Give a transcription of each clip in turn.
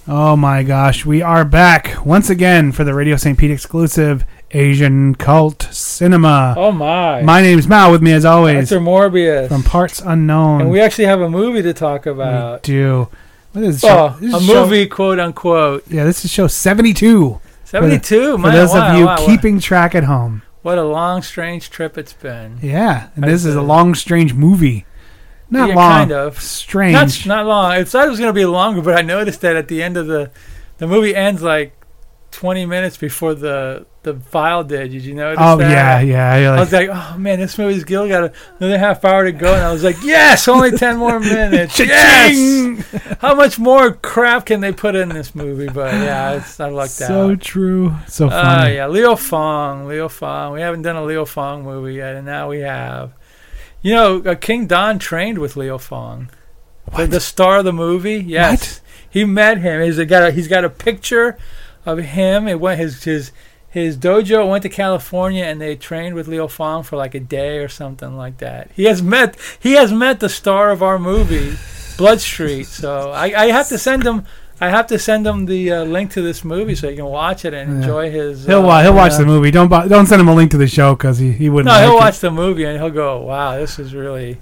Oh my gosh, we are back once again for the Radio St. Pete exclusive Asian Cult Cinema. Oh my. My name's Mal, with me as always. Dr. Morbius. From Parts Unknown. And we actually have a movie to talk about. We do. What is a movie, quote unquote. Yeah, this is show 72. 72? For those of you keeping track at home. What a long, strange trip it's been. Yeah, and this is a long, strange movie. Not long. Kind of. Strange. Not long. I thought it was going to be longer, but I noticed that at the end of the movie ends like 20 minutes before the file did. Did you notice that? Oh, yeah. I was like, oh, man, this movie's got another half hour to go. And I was like, yes, only 10 more minutes. Yes! How much more crap can they put in this movie? But, yeah, I lucked out. So true. So funny. Yeah, Leo Fong. We haven't done a Leo Fong movie yet, and now we have. You know, King Don trained with Leo Fong. The star of the movie. Yes. What? He met him. He's got a picture of him. It went his dojo went to California, and they trained with Leo Fong for like a day or something like that. He has met the star of our movie, Blood Street. So I have to send him. I have to send him the link to this movie so he can watch it and enjoy his. He'll watch the movie. Don't send him a link to the show because he wouldn't. No, he'll watch the movie and he'll go, "Wow, this is really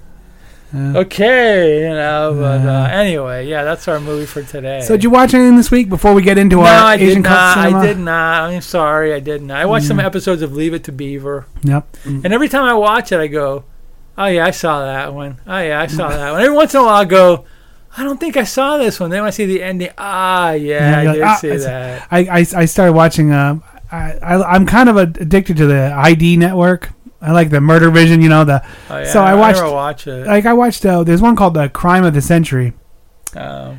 okay." But anyway, yeah, that's our movie for today. So did you watch anything this week before we get into our Asian Cult Cinema? I did not. I'm sorry, I did not. I watched some episodes of Leave It to Beaver. Yep. And every time I watch it, I go, "Oh yeah, I saw that one. Oh yeah, I saw that one." Every once in a while, I go, I don't think I saw this one. Then when I see the ending, I did see that. I started watching. I'm kind of addicted to the ID network. I like the Murder Vision, So I never watch it. Like I watched. There's one called The Crime of the Century, and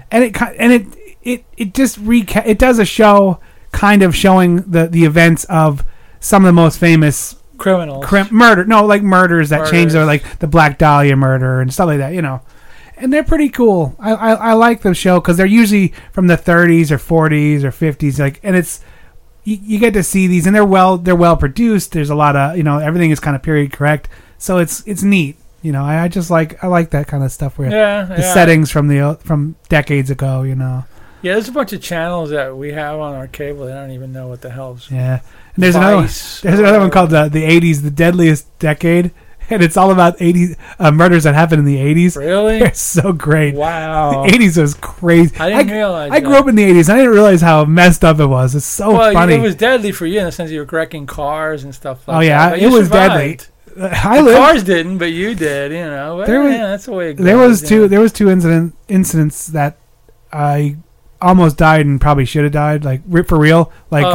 it just it does a show kind of showing the events of some of the most famous criminals, murders that changed their, like the Black Dahlia murder and stuff like that, And they're pretty cool. I like the show because they're usually from the 30s or 40s or 50s, and it's you get to see these, and they're well produced. There's a lot of everything is kind of period correct, so it's neat. I just like that kind of stuff where the settings from decades ago. Yeah, there's a bunch of channels that we have on our cable that I don't even know what the hell's. Yeah, and there's another one called the 80s, the Deadliest Decade. And it's all about 80s murders that happened in the 80s. Really? They're so great. Wow. The 80s was crazy. I didn't realize I grew up in the 80s. I didn't realize how messed up it was. It's so funny. It was deadly for you in the sense you were wrecking cars and stuff like that. Oh, yeah. But it was deadly. Cars didn't, but you did, But, that's the way it goes. There was two incidents that I almost died and probably should have died, like for real.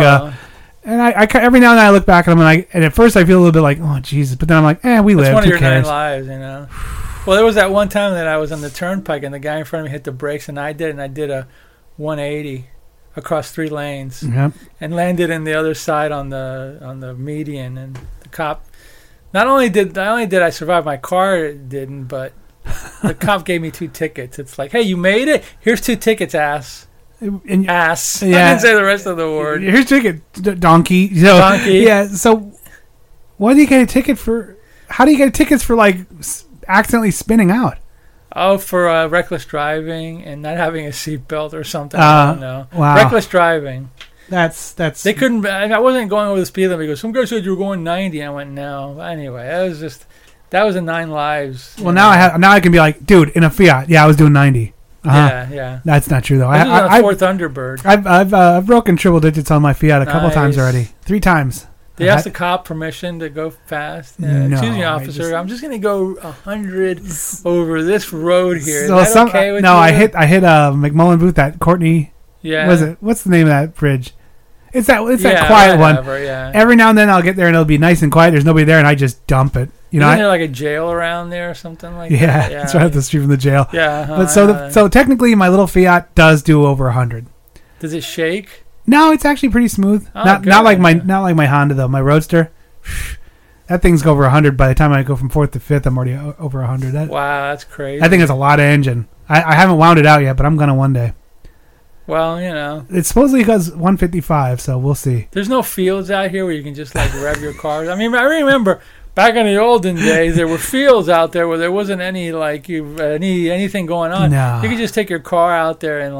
And I every now and then I look back and and at first I feel a little bit like, oh Jesus, but then I'm like, we live. It's one of your cares? 9 lives, Well, there was that one time that I was on the turnpike and the guy in front of me hit the brakes and I did a 180 across 3 lanes and landed in the other side on the median, and the cop. Not only did I survive, my car didn't, but the cop gave me 2 tickets. It's like, hey, you made it. Here's 2 tickets, ass. Ass. Yeah. I didn't say the rest of the word. Here's a ticket, donkey. Donkey. Yeah. So, what do you get a ticket for? How do you get tickets for accidentally spinning out? Oh, for reckless driving and not having a seatbelt or something. I don't know. Wow. Reckless driving. That's. They couldn't. I wasn't going over the speed limit because some guy said you were going 90. I went no. Anyway, that was a 9 lives. Well, now I can be like, dude, in a Fiat. Yeah, I was doing 90. Yeah. That's not true though. This was a 4th Thunderbird. I've broken triple digits on my Fiat a couple times already. 3 times. They asked the cop permission to go fast. No, excuse me, officer. I'm just going to go 100 over this road here. So Is that okay with you? I hit McMullen Booth at Courtney. Yeah. What's the name of that bridge? It's that quiet one. Yeah. Every now and then I'll get there and it'll be nice and quiet. There's nobody there and I just dump it. Isn't there like a jail around there or something like that? Yeah, it's right up the street from the jail. Yeah. But so technically my little Fiat does do over 100. Does it shake? No, it's actually pretty smooth. Oh, not like my Honda though. My Roadster, that thing's go over 100. By the time I go from 4th to 5th, I'm already over 100. Wow, that's crazy. I think it's a lot of engine. I haven't wound it out yet, but I'm gonna one day. Well, it's supposedly because 155, so we'll see. There's no fields out here where you can just rev your cars. I mean, I remember back in the olden days, there were fields out there where there wasn't any anything going on. No. You could just take your car out there and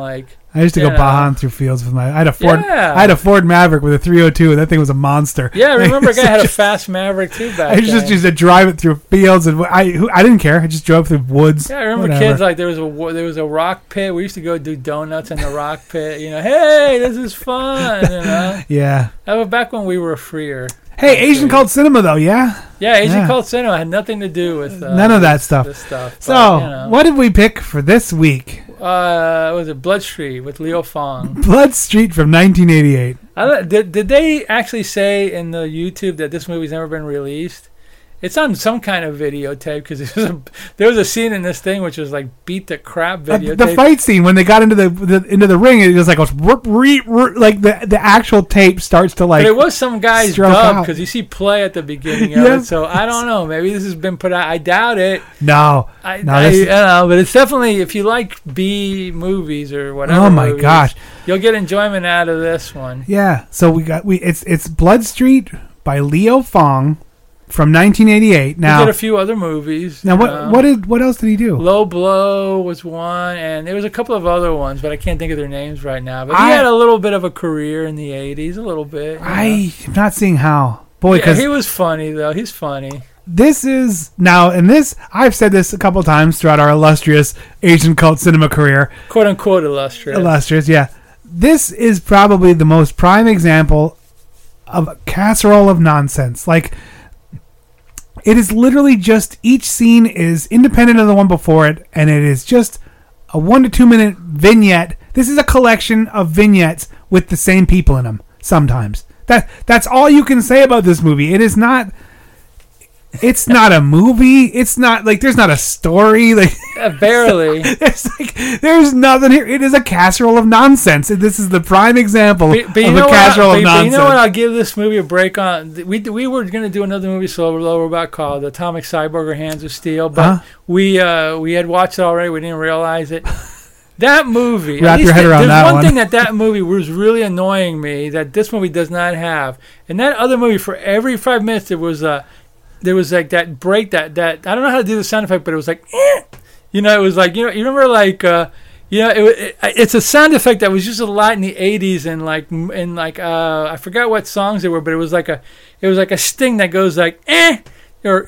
I used to go bahan through fields with I had a Ford Maverick with a 302. That thing was a monster. Yeah, I remember a guy had a fast Maverick too back then. I just used to drive it through fields, and I didn't care. I just drove through woods. Yeah, I remember kids like there was a rock pit. We used to go do donuts in the rock pit. Hey, this is fun. Yeah. That was back when we were freer. Hey, Asian Cult Cinema though, yeah? Yeah, Asian Cult Cinema had nothing to do with none of that stuff. This stuff. So, what did we pick for this week? Was it Blood Street with Leo Fong? Blood Street from 1988. Did they actually say in the YouTube that this movie's never been released? It's on some kind of videotape because there was a scene in this thing which was like beat the crap videotape. The fight scene when they got into the ring, it was like like the actual tape starts to like. But it was some guy's dub because you see play at the beginning of it. So I don't know. Maybe this has been put out. I doubt it. No, but it's definitely if you like B movies or whatever. Oh my gosh, you'll get enjoyment out of this one. Yeah. So it's Blood Street by Leo Fong. From 1988. Now he did a few other movies. Now what else did he do? Low Blow was one, and there was a couple of other ones, but I can't think of their names right now. But he had a little bit of a career in the 80s, a little bit. I'm not seeing how. Boy, because he was funny though. He's funny. This is now, and this I've said this a couple times throughout our illustrious Asian Cult Cinema career, quote unquote illustrious. Illustrious, yeah. This is probably the most prime example of a casserole of nonsense. Like. It is literally just each scene is independent of the one before it, and it is just a 1 to 2 minute vignette. This is a collection of vignettes with the same people in them. Sometimes that's all you can say about this movie. It is not. It's not a movie. It's not like there's not a story. Like barely. There's nothing here. It is a casserole of nonsense. This is the prime example of a casserole of nonsense. But you know what? I'll give this movie a break on. We were going to do another movie Slow Robot called Atomic Cyborg or Hands of Steel, but we had watched it already. We didn't realize it. That movie. Wrap your head around that one. There's one thing that movie was really annoying me that this movie does not have. And that other movie, for every 5 minutes, there was like that break that I don't know how to do the sound effect, but it was like, it was like, you remember like, it's a sound effect that was just a lot in the 80s and like I forgot what songs they were, but it was like a sting that goes like, or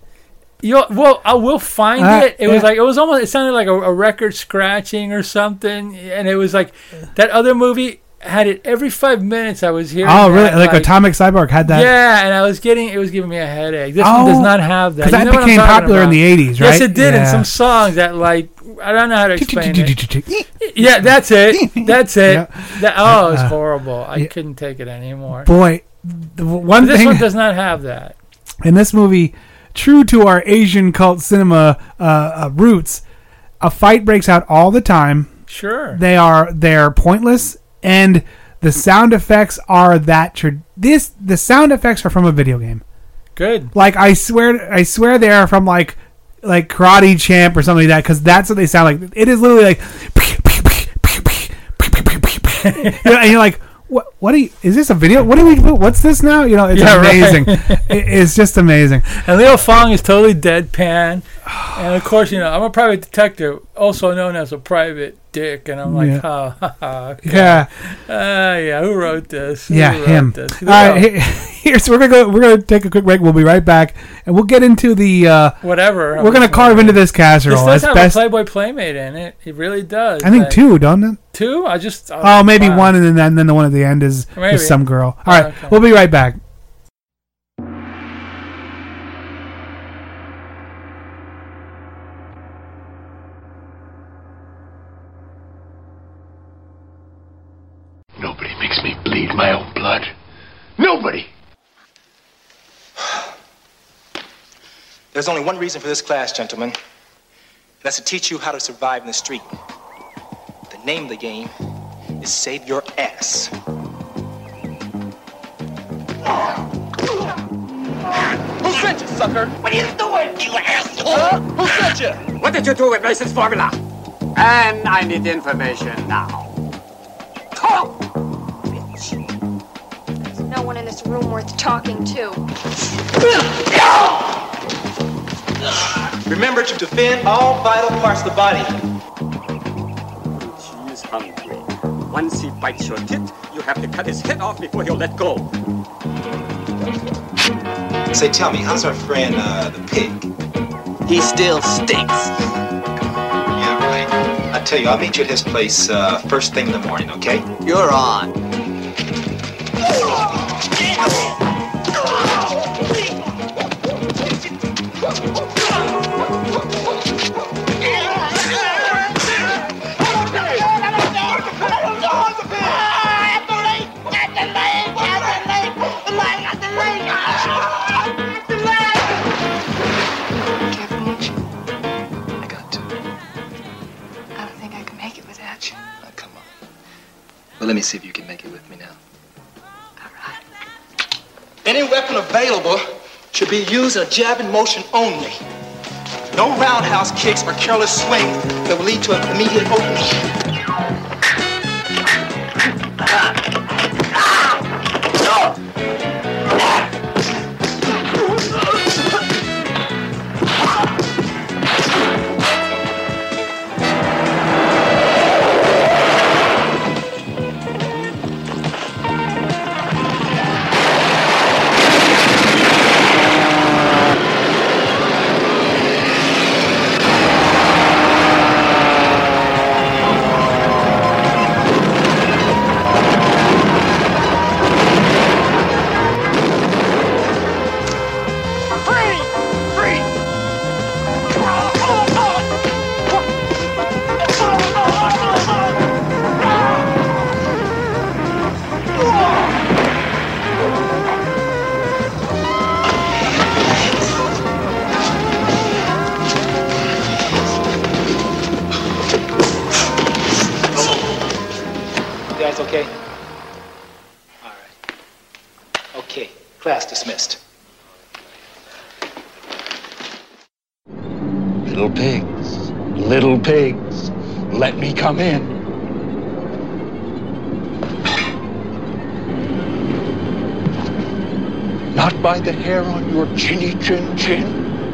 I will find it. It sounded like a record scratching or something, and it was like that other movie had it every 5 minutes. I was hearing. Oh, really? Like Atomic Cyborg had that? Yeah, and it was giving me a headache. This one does not have that. Because that became popular in the 80s, right? Yes, it did in some songs that, like, I don't know how to explain it. Yeah, that's it. That's it. It was horrible. I couldn't take it anymore. Boy, this one does not have that. In this movie, true to our Asian Cult Cinema roots, a fight breaks out all the time. Sure. They're pointless. And the sound effects are the sound effects are from a video game. Good. Like I swear they are from like Karate Champ or something like that, because that's what they sound like. It is literally like, and you're like, what is this a video? What's this now? It's amazing. Right. It's just amazing. And Leo Fong is totally deadpan. And of course, I'm a private detective, also known as a private dick. And I'm like, okay. Who wrote this? Him. All right, so we're gonna take a quick break. We'll be right back, and we'll get into the whatever. We're gonna carve into this casserole. This does have a Playboy Playmate in it. It really does. I think 2, don't it? 2? Maybe 1, and then the one at the end is just some girl. All right, We'll be right back. Nobody makes me bleed my own blood. Nobody! There's only one reason for this class, gentlemen. And that's to teach you how to survive in the street. The name of the game is Save Your Ass. Who sent you, sucker? What are you doing, you asshole? Who sent you? What did you do with Mason's formula? And I need information now. Talk! Bitch. There's no one in this room worth talking to. Remember to defend all vital parts of the body. She is hungry. Once he bites your tit, you have to cut his head off before he'll let go. Say, tell me, how's our friend, the pig? He still stinks. Yeah, right. I tell you, I'll meet you at his place first thing in the morning, okay? You're on. Well, let me see if you can make it with me now. All right. Any weapon available should be used in a jabbing motion only. No roundhouse kicks or careless swing that will lead to an immediate opening. Okay? All right. Okay. Class dismissed. Little pigs, let me come in. Not by the hair on your chinny chin.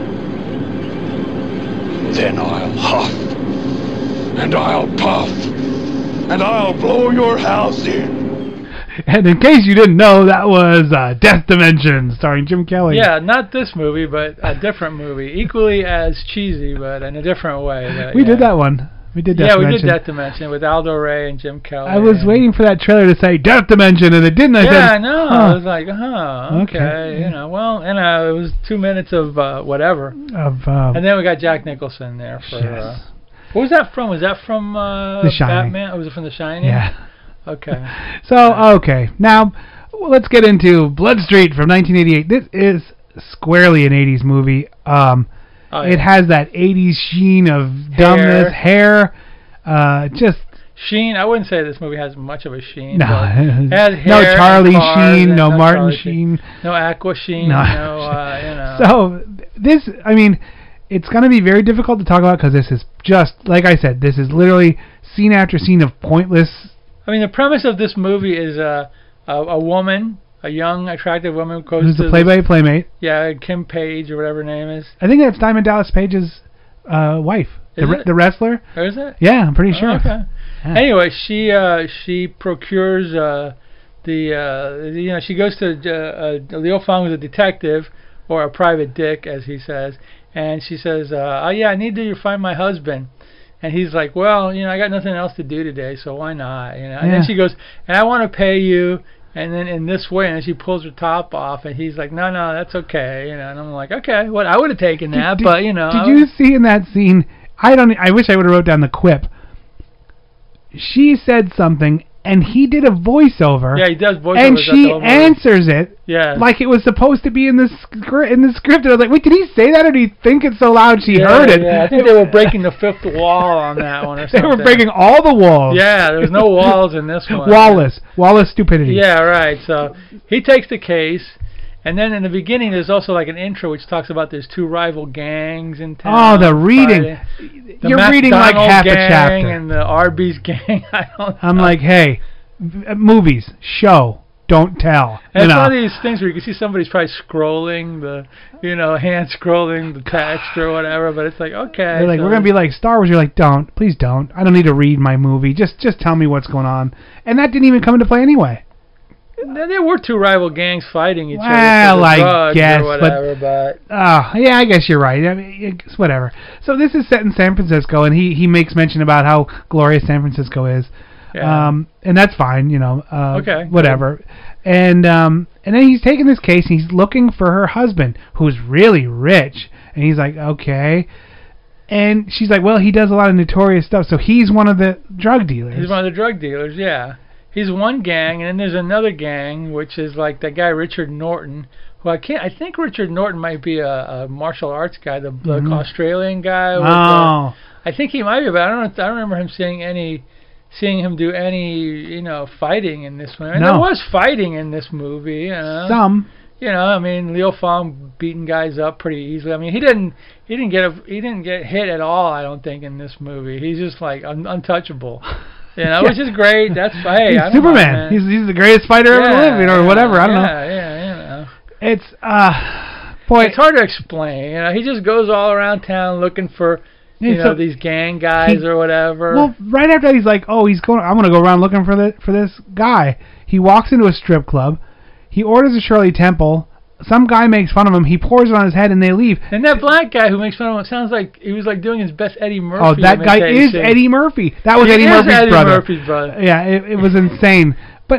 Then I'll huff, and I'll puff, and I'll blow your house in. And in case you didn't know, that was Death Dimension, starring Jim Kelly. Yeah, not this movie, but a different movie. Equally as cheesy, but in a different way. But, we did that one. We did Death Dimension. We did Death Dimension with Aldo Ray and Jim Kelly. I was waiting for that trailer to say Death Dimension, and it didn't. I said, I know. I was like, okay. You know, well, it was 2 minutes of whatever. And then we got Jack Nicholson there for... Yes. What was that from? Was that from The Shining. Batman? Or was it from The Shining? Yeah. Okay. Okay. Now, let's get into Blood Street from 1988. This is squarely an 80s movie. It has that 80s sheen of dumbness, hair, just... Sheen, I wouldn't say this movie has much of a sheen. No, it has hair, no Charlie Sheen, no Martin Charlie Sheen. No Aqua Sheen, no. So, this, I mean... It's going to be very difficult to talk about because this is just, like I said, this is literally scene after scene of pointless... I mean, the premise of this movie is a woman, a young, attractive woman goes Who's to... the Playboy Playmate. Yeah, Kim Page or whatever her name is. I think that's Diamond Dallas Page's wife. The wrestler. Or is it? Yeah, I'm pretty sure. Okay. Yeah. Anyway, she procures she goes to Liu Fang, who's a detective, or a private dick, as he says, and she says, I need to find my husband. And he's like, well, I got nothing else to do today, so why not? And then she goes, and I want to pay you, and then in this way, and then she pulls her top off, and he's like, no, that's okay, and I'm like, okay, well, I would have taken that, but Did you see in that scene? I wish I would have wrote down the quip. She said something, and he did a voiceover. Yeah, he does voiceovers. And she answers it. Yeah. Like it was supposed to be in the script. And I was like, wait, did he say that, or did he think it so loud she heard it? Yeah, I think they were breaking the fifth wall on that one or something. They were breaking all the walls. Yeah, there was no walls in this one. Wallace stupidity. Yeah, right. So he takes the case. And then in the beginning, there's also like an intro which talks about there's two rival gangs in town. Oh, the reading. You're reading like half a chapter. And the Arby's gang. I'm like, hey, movies, show. don't tell. And it's one of these things where you can see somebody's probably scrolling hand scrolling the text or whatever, but it's like, okay. They're like, we're going to be like Star Wars. You're like, please don't. I don't need to read my movie. Just tell me what's going on. And that didn't even come into play anyway. There were two rival gangs fighting each other Well, I guess, or whatever, but yeah, I guess you're right. I mean, it's whatever. So this is set in San Francisco, and he makes mention about how glorious San Francisco is. Yeah. And that's fine, okay. Whatever. And then he's taking this case, and he's looking for her husband, who's really rich. And he's like, okay. And she's like, well, he does a lot of notorious stuff, so he's one of the drug dealers. He's one of the drug dealers, yeah. He's one gang, and then there's another gang, which is like that guy Richard Norton, who I think Richard Norton might be a martial arts guy, the Australian guy. Oh. I think he might be, but I don't remember him seeing him do any, fighting in this one. And there was fighting in this movie. Some. I mean, Leo Fong beating guys up pretty easily. I mean, he didn't get hit at all, I don't think, in this movie. He's just like untouchable. Which is great. That's hey, he's Superman. He's the greatest fighter ever lived, or whatever. I don't know. Yeah. It's it's hard to explain. He just goes all around town looking for these gang guys or whatever. Well, right after that, he's like, I'm gonna go around looking for this guy. He walks into a strip club. He orders a Shirley Temple. Some guy makes fun of him. He pours it on his head, and they leave. And that black guy who makes fun of him sounds like he was like doing his best Eddie Murphy. Oh, that guy is Eddie Murphy. That was Eddie Murphy's brother. Yeah, it was insane.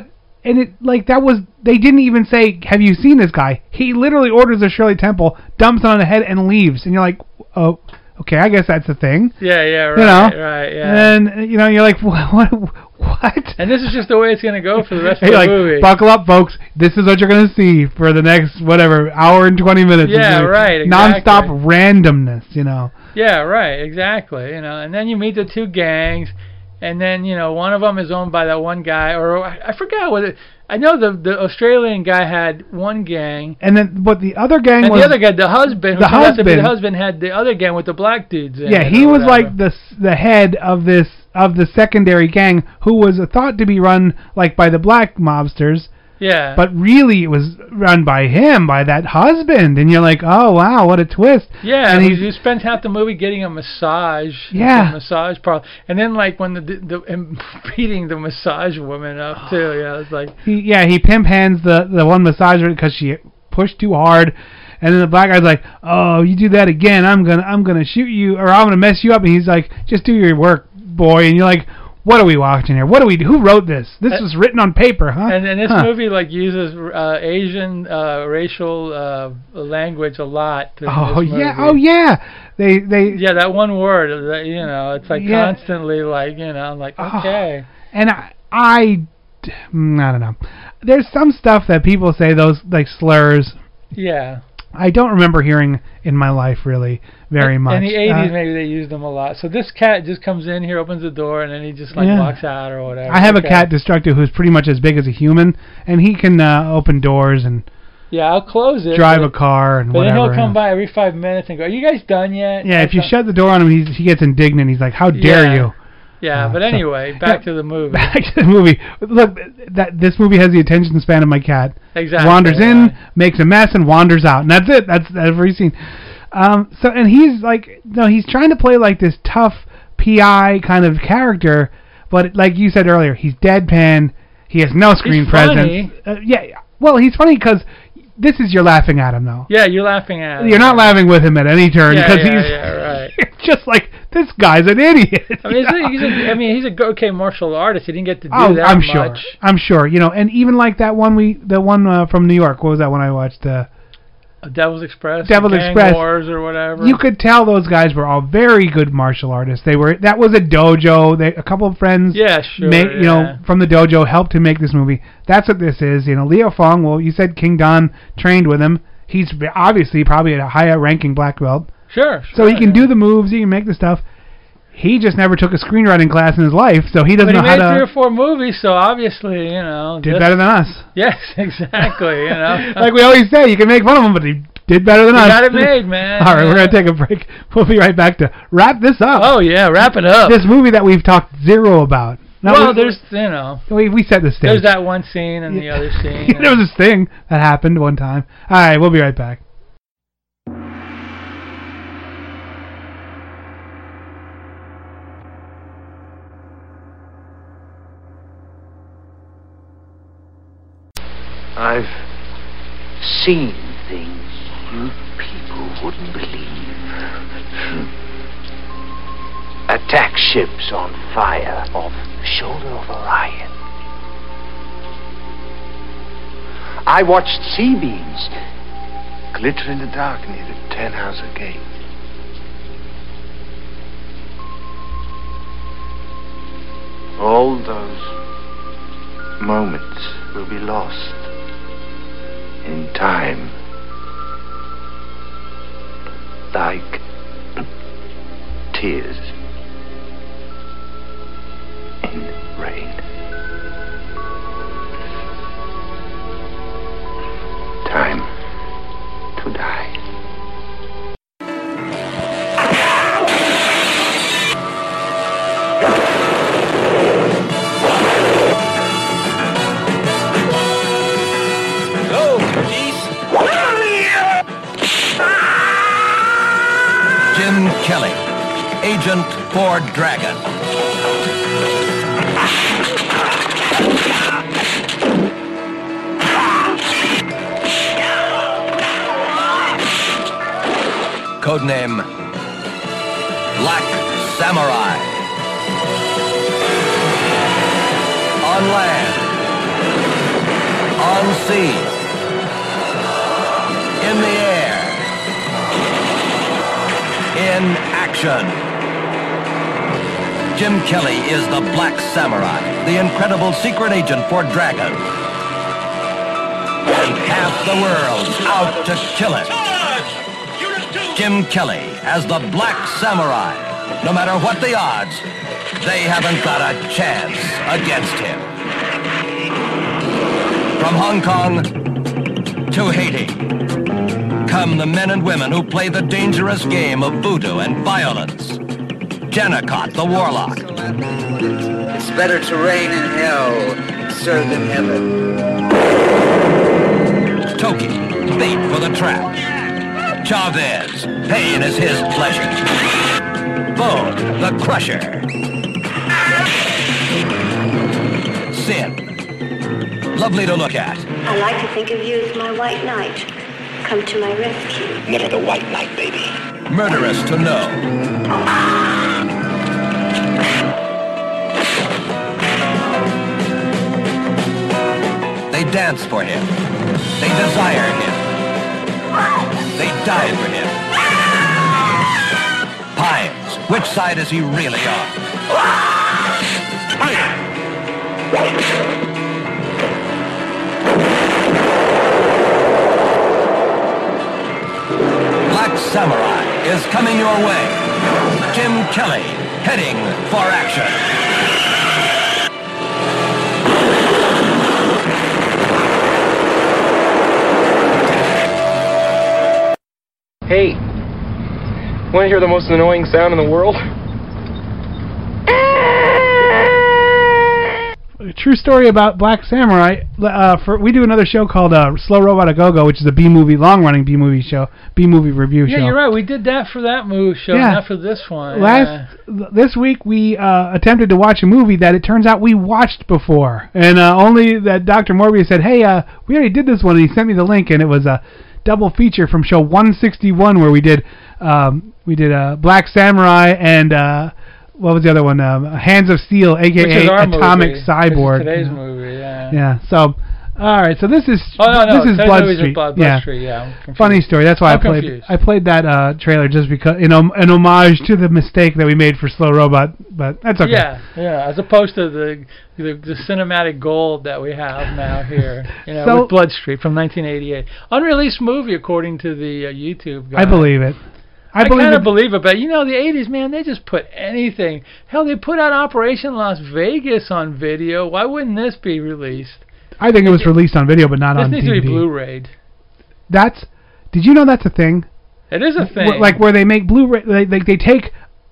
They didn't even say, have you seen this guy? He literally orders a Shirley Temple, dumps it on the head, and leaves. And you're like, oh, okay, I guess that's the thing. Yeah, right, right, yeah. And, you're like, what? And this is just the way it's going to go for the rest of the movie. Buckle up, folks. This is what you're going to see for the next, hour and 20 minutes. Yeah, right, exactly. Non-stop randomness, Yeah, right, exactly. And then you meet the two gangs, and then, one of them is owned by that one guy, or I forgot what it... I know the Australian guy had one gang. And then, but the other gang was... And the other guy, the husband had the other gang with the black dudes in. Yeah, he was like the head of the secondary gang, who was thought to be run like by the black mobsters. Yeah. But really, it was run by him, by that husband. And you're like, oh, wow, what a twist. Yeah, and he spends half the movie getting a massage. Yeah. A massage parlor. And then, like, when beating the massage woman up, too. Yeah, it's like... He pimp hands the one massager because she pushed too hard. And then the black guy's like, oh, you do that again, I'm gonna shoot you, or I'm gonna mess you up. And he's like, just do your work, boy. And you're like... What are we watching here? Who wrote this? This was written on paper, huh? And this movie uses Asian racial language a lot. Oh yeah. They that one word. It's like constantly like I'm like okay. And I don't know. There's some stuff that people say, those like slurs. Yeah. I don't remember hearing in my life really very much. In the 80s, maybe they used them a lot. So this cat just comes in here, opens the door, and then he just walks out or whatever. I have a cat, Destructo, who's pretty much as big as a human, and he can open doors and I'll close it. Drive a car and whatever. But then he'll come by every 5 minutes and go, "Are you guys done yet?" Yeah, if you shut the door on him, he gets indignant. He's like, "How dare you?" Yeah, but anyway, back to the movie. Back to the movie. Look, this movie has the attention span of my cat. Exactly. Wanders in, makes a mess, and wanders out, and that's it. That's every scene. And he's like, he's trying to play like this tough PI kind of character, but like you said earlier, he's deadpan. He has no screen presence. Well, he's funny because this is you're laughing at him though. Yeah, you're laughing at him. You're not laughing with him at any turn because right. Just like. This guy's an idiot. I mean, he's a okay martial artist. He didn't get to do that much. I'm sure. And even like that one from New York. What was that one I watched? Devil's Express. Devil's Express. Wars or whatever. You could tell those guys were all very good martial artists. That was a dojo. A couple of friends. Yeah, sure. From the dojo helped to make this movie. That's what this is. Leo Fong. Well, you said King Don trained with him. He's obviously probably a higher-ranking black belt. Sure. So he can do the moves, he can make the stuff. He just never took a screenwriting class in his life, so he doesn't know how to... But he made 3 or 4 movies, so obviously, Did better than us. Yes, exactly, Like we always say, you can make fun of him, but he did better than us. He got it made, man. All right, we're going to take a break. We'll be right back to wrap this up. Oh, yeah, wrap it up. This movie that we've talked zero about. No, well, there's, you know. We set the stage. There's that one scene and the other scene. There was this thing that happened one time. All right, we'll be right back. I've seen things you people wouldn't believe. Attack ships on fire off the shoulder of Orion. I watched sea beams glitter in the dark near the Tannhauser Gate. All those moments will be lost in time, like tears in rain. Time to die. Jim Kelly, Agent for Dragon. Codename Black Samurai. On land, on sea, in the air, in action. Jim Kelly is the Black Samurai, the incredible secret agent for Dragon. And half the world's out to kill him. Jim Kelly as the Black Samurai. No matter what the odds, they haven't got a chance against him. From Hong Kong to Haiti, come the men and women who play the dangerous game of voodoo and violence. Jennacott, the warlock. It's better to reign in hell, serve in heaven. Toki, bait for the trap. Chavez, pain is his pleasure. Bone, the crusher. Sin, lovely to look at. I like to think of you as my white knight. Come to my rescue. Never the white knight, baby. Murderous to know. They dance for him. They desire him. They die for him. Pines, which side is he really on? Black Samurai is coming your way. Jim Kelly, heading for action. Hey, want to hear the most annoying sound in the world? A true story about Black Samurai. We do another show called Slow Robot A Go-Go, which is a B-movie, long-running B-movie show, B-movie review show. Yeah, you're right. We did that for that movie show, not for this one. This week we attempted to watch a movie that it turns out we watched before, and only that Dr. Morbius said, "Hey, we already did this one," and he sent me the link, and it was a double feature from show 161 where we did Black Samurai and what was the other one? Hands of Steel, aka Atomic Cyborg. Today's movie, yeah. Yeah. So, all right. So this is this is Blood Street. Blood Street, yeah. Funny story. That's why confused. I played that trailer just because an homage to the mistake that we made for Slow Robot, but that's okay. Yeah. As opposed to the cinematic gold that we have now here, with Blood Street from 1988, unreleased movie according to the YouTube guy. I believe it. I kind of believe it, but the 80s, man, they just put anything. Hell, they put out Operation Las Vegas on video. Why wouldn't this be released? I think it was released on video, but not on DVD. This needs to be Blu-rayed. Did you know that's a thing? It is a thing. Where they make Blu-ray, they take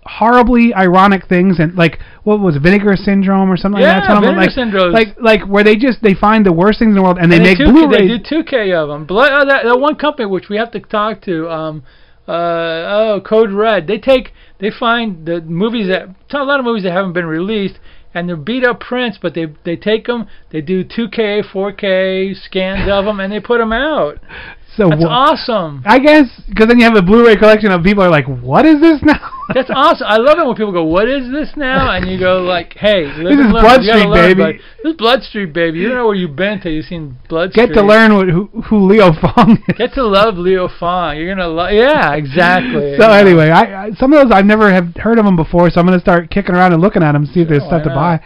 horribly ironic things, and like what was it, Vinegar Syndrome or something like that? Yeah, Vinegar Syndrome. Like where they find the worst things in the world and they make Blu-ray. They do 2K of them. That one company which we have to talk to, Code Red. They find the movies a lot of movies that haven't been released, and they're beat up prints, but they take them, they do 2K, 4K scans of them, and they put them out. So that's awesome. I guess because then you have a Blu-ray collection of people are like, what is this now? That's awesome. I love it when people go, what is this now? And you go like, hey, this is Blood Street, baby. This is Blood Street, baby. You don't know where you've been till you've seen Blood Street. Get to learn who Leo Fong is. Get to love Leo Fong. You're gonna love. Yeah, exactly. So anyway, I some of those I've never have heard of them before, so I'm gonna start kicking around and looking at them, see if there's stuff to buy.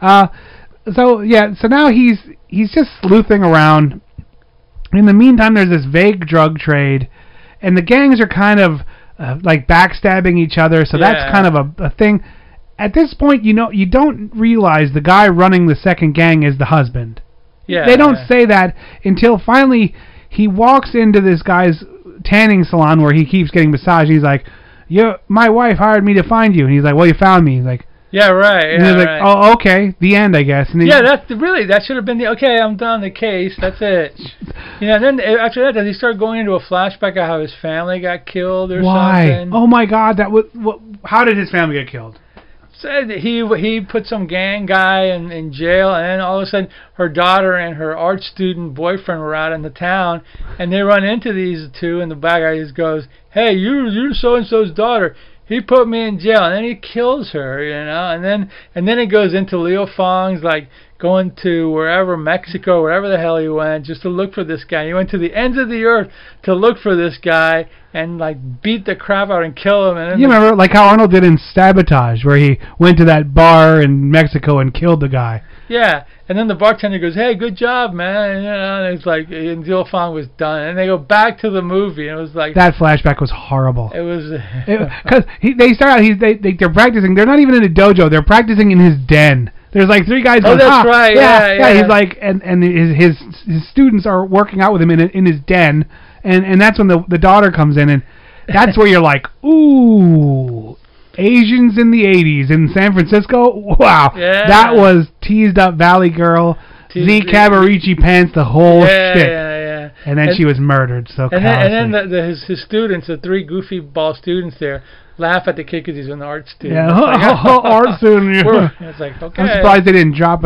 So now he's just sleuthing around. In the meantime, there's this vague drug trade, and the gangs are kind of like backstabbing each other, so that's kind of a thing. At this point, you don't realize the guy running the second gang is the husband. Yeah. They don't say that until finally he walks into this guy's tanning salon where he keeps getting massaged. He's like, my wife hired me to find you. And he's like, well, you found me. He's like, yeah, right. And he's like, oh, okay, the end, I guess. And that should have been okay, I'm done the case, that's it. And then after that, does he start going into a flashback of how his family got killed or something? Oh my God, how did his family get killed? So he put some gang guy in jail, and then all of a sudden her daughter and her art student boyfriend were out in the town, and they run into these two, and the bad guy just goes, hey, you're so-and-so's daughter. He put me in jail, and then he kills her, and then it goes into Leo Fong's like going to wherever, Mexico, wherever the hell he went, just to look for this guy. He went to the ends of the earth to look for this guy and like beat the crap out and kill him. And you remember like how Arnold did in Sabotage, where he went to that bar in Mexico and killed the guy. Yeah, and then the bartender goes, "Hey, good job, man." And it's like, and Leo Fong was done, and they go back to the movie, and it was like that flashback was horrible. It was because they start out. They're practicing. They're not even in a dojo. They're practicing in his den. There's like three guys going, that's right. Yeah. He's like, and his students are working out with him in his den, and that's when the daughter comes in, and that's where you're like, ooh. Asians in the 80s in San Francisco, wow, that was teased up Valley Girl, Z Cavaricci pants, the whole shit. Yeah. And then she was murdered. So and then his students, the three goofy ball students there, laugh at the kid because he's an art student. Yeah, art student. It's like, okay. I'm surprised they didn't drop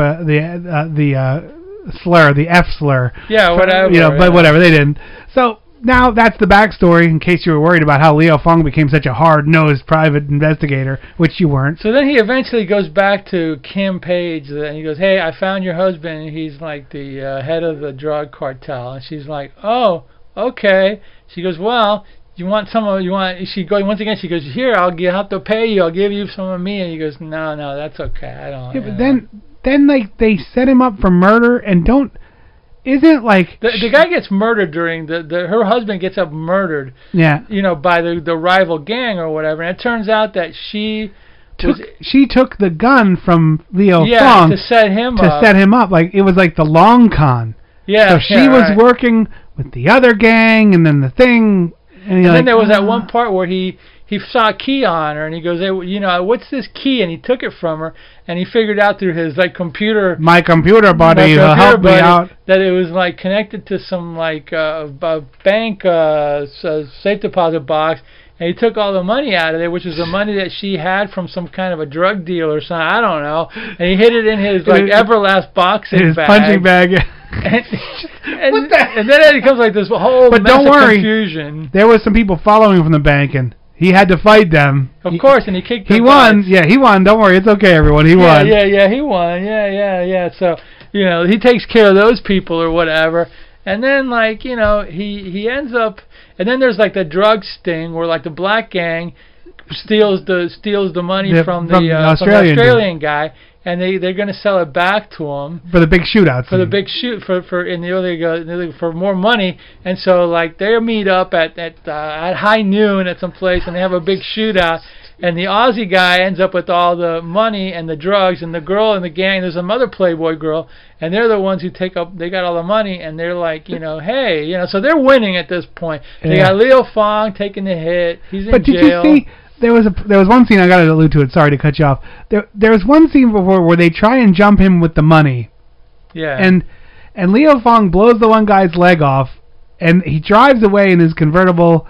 the slur, the F slur. Yeah, whatever. But whatever, they didn't. So. Now, that's the backstory, in case you were worried about how Leo Fong became such a hard-nosed private investigator, which you weren't. So then he eventually goes back to Kim Page, and he goes, hey, I found your husband, and he's like the head of the drug cartel. And she's like, oh, okay. She goes, well, once again, she goes, here, I'll have to pay you, I'll give you some of me. And he goes, no, that's okay, I don't. Yeah, but then like, they set him up for murder and don't... Isn't like the guy gets murdered during her husband gets up murdered. Yeah. By the rival gang or whatever, and it turns out that she took the gun from Leo to Fong set him up. Like it was like the long con. Yeah. So she was working with the other gang, and then the thing. And then there was that one part where he saw a key on her, and he goes, hey, what's this key? And he took it from her, and he figured out through his computer. My computer buddy helped me out. That it was connected to some a bank safe deposit box, and he took all the money out of there, which was the money that she had from some kind of a drug deal or something. I don't know. And he hid it in his Everlast boxing bag. His punching bag. and then it becomes like this whole mess of confusion. There was some people following him from the bank, and he had to fight them. Of course, and he kicked them. He won. Butts. Yeah, he won. Don't worry, it's okay, everyone. He won. Yeah, he won. Yeah. So, he takes care of those people or whatever. And then, he ends up... And then there's, the drug sting where, the black gang steals the money from the Australian guy. And they're going to sell it back to him for the big shootout. For the big shoot for more money, and so they meet up at high noon at some place, and they have a big shootout. And the Aussie guy ends up with all the money and the drugs, and the girl in the gang. There's another Playboy girl, and they're the ones who they got all the money, and they're like, hey, so they're winning at this point. They got Leo Fong taking the hit. He's in jail. Did you see? there was one scene I got to allude to it. Sorry to cut you off. There was one scene before where they try and jump him with the money. Yeah. And Leo Fong blows the one guy's leg off, and he drives away in his convertible,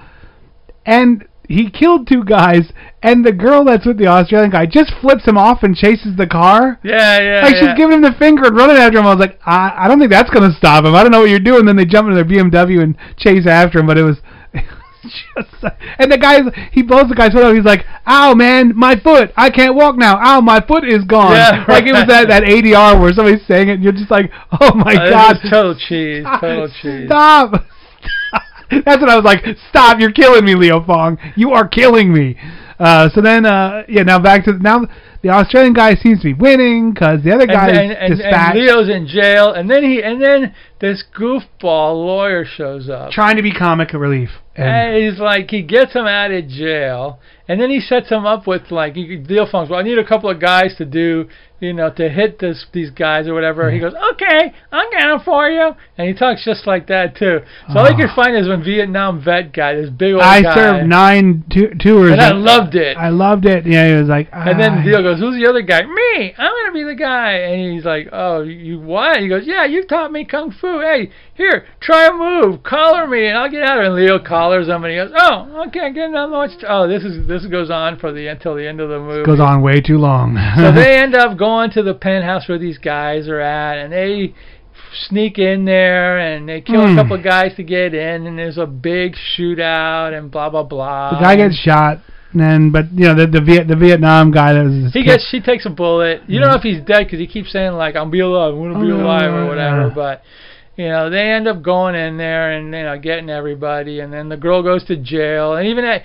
and he killed 2 guys, and the girl that's with the Australian guy just flips him off and chases the car. Yeah. Like she's giving him the finger and running after him. I was like, I don't think that's going to stop him. I don't know what you're doing. Then they jump into their BMW and chase after him, but it was just... And the guy, he blows the guy's foot off. He's like, ow, man, my foot. I can't walk now. Ow, my foot is gone. Yeah, right. Like it was that ADR where somebody's saying it, and you're just like, oh, my God. Total cheese. Total cheese. Stop. That's what I was like. Stop! You're killing me, Leo Fong. You are killing me. So then, now back to the Australian guy seems to be winning because the other guy is dispatched. And Leo's in jail, and then this goofball lawyer shows up trying to be comic relief. And he's like, he gets him out of jail, and then he sets him up with like Leo Fong's. Well, I need a couple of guys to do, to hit these guys or whatever. He goes, okay, I'll get them for you, and he talks just like that too. So all you can find is one Vietnam vet guy, this big old guy. I served 9 tours, and I loved it. I loved it. Yeah, he was like, and then Leo goes, who's the other guy? Me. I'm gonna be the guy. And he's like, oh, you what? He goes, yeah, you taught me kung fu. Hey, here, try a move, collar me, and I'll get out of it. And Leo collars him, and he goes, oh, okay, get not much. This goes on until the end of the movie. It goes on way too long. So they end up going to the penthouse where these guys are at, and they sneak in there, and they kill a couple of guys to get in, and there's a big shootout, and blah blah blah. The guy gets shot. But the Vietnam guy that was she takes a bullet. You don't know if he's dead because he keeps saying like I'm be alive, I'm gonna be alive or whatever. But they end up going in there and getting everybody, and then the girl goes to jail, and even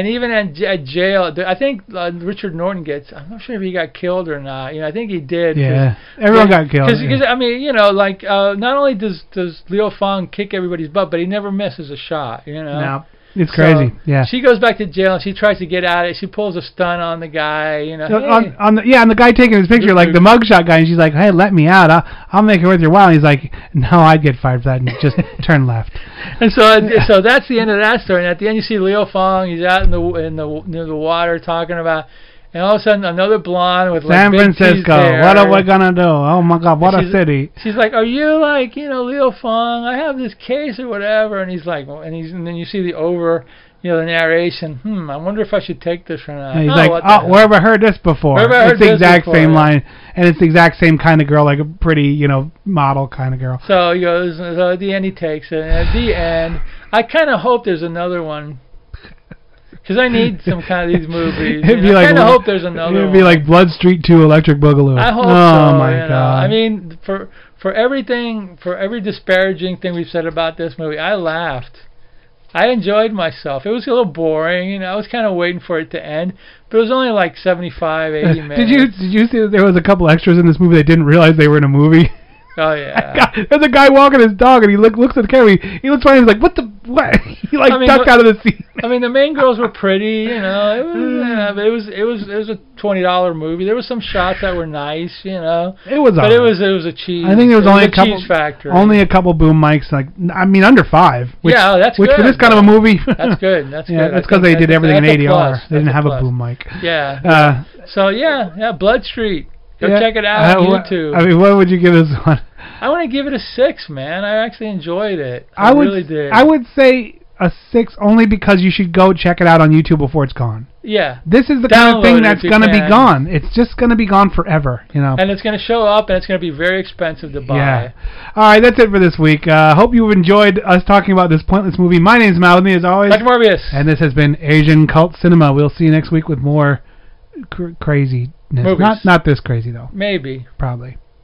at jail, I think Richard Norton gets. I'm not sure if he got killed or not. I think he did. Yeah, everyone got killed. Because I mean, not only does Leo Fong kick everybody's butt, but he never misses a shot. No. It's crazy. Yeah. She goes back to jail and she tries to get out of it. She pulls a stunt on the guy. So hey. on the guy taking his picture, like the mugshot guy, and she's like, "Hey, let me out. I'll make it worth your while." And he's like, "No, I'd get fired for that. And just turn left." And so that's the end of that story. And at the end, you see Leo Fong. He's out in the water talking about. And all of a sudden, another blonde with San like Francisco. What are we gonna do? Oh my God, what a city! She's like, "Are you like Leo Fong? I have this case or whatever." And he's like, and then you see the narration. I wonder if I should take this or not. And he's like, where have I heard this before? It's the exact same line, and it's the exact same kind of girl, like a pretty model kind of girl. So he goes. So at the end, he takes it. And at the end, I kind of hope there's another one. Because I need some kind of these movies. I kind of hope there's another one. It'd be like Blood Street 2 Electric Boogaloo. I hope so. Oh, my God. I mean, for everything, for every disparaging thing we've said about this movie, I laughed. I enjoyed myself. It was a little boring. I was kind of waiting for it to end. But it was only like 75, 80 minutes. Did you see that there was a couple extras in this movie that didn't realize they were in a movie? Oh, yeah. There's a guy walking his dog, and he looks at the camera. He looks funny. He's like, what? He ducked out of the scene. I mean, the main girls were pretty, It was a $20 movie. There were some shots that were nice, It was but it was a cheese. I think there was only a couple cheese factory. Only a couple boom mics, under 5. That's good. Which for this kind of a movie. That's good. That's good. That's because they did everything in ADR. They didn't have a boom mic. Yeah. Blood Street. Go check it out on YouTube. I mean, what would you give this one? I want to give it a 6, man. I actually enjoyed it. I really did. I would say a 6 only because you should go check it out on YouTube before it's gone. Yeah. This is the kind of thing that's going to be gone. It's just going to be gone forever, And it's going to show up, and it's going to be very expensive to buy. Yeah. All right, that's it for this week. Hope you've enjoyed us talking about this pointless movie. My name's Mal, with me as always. Dr. Morbius. And this has been Asian Cult Cinema. We'll see you next week with more craziness. Movies. Not this crazy, though. Maybe. Probably.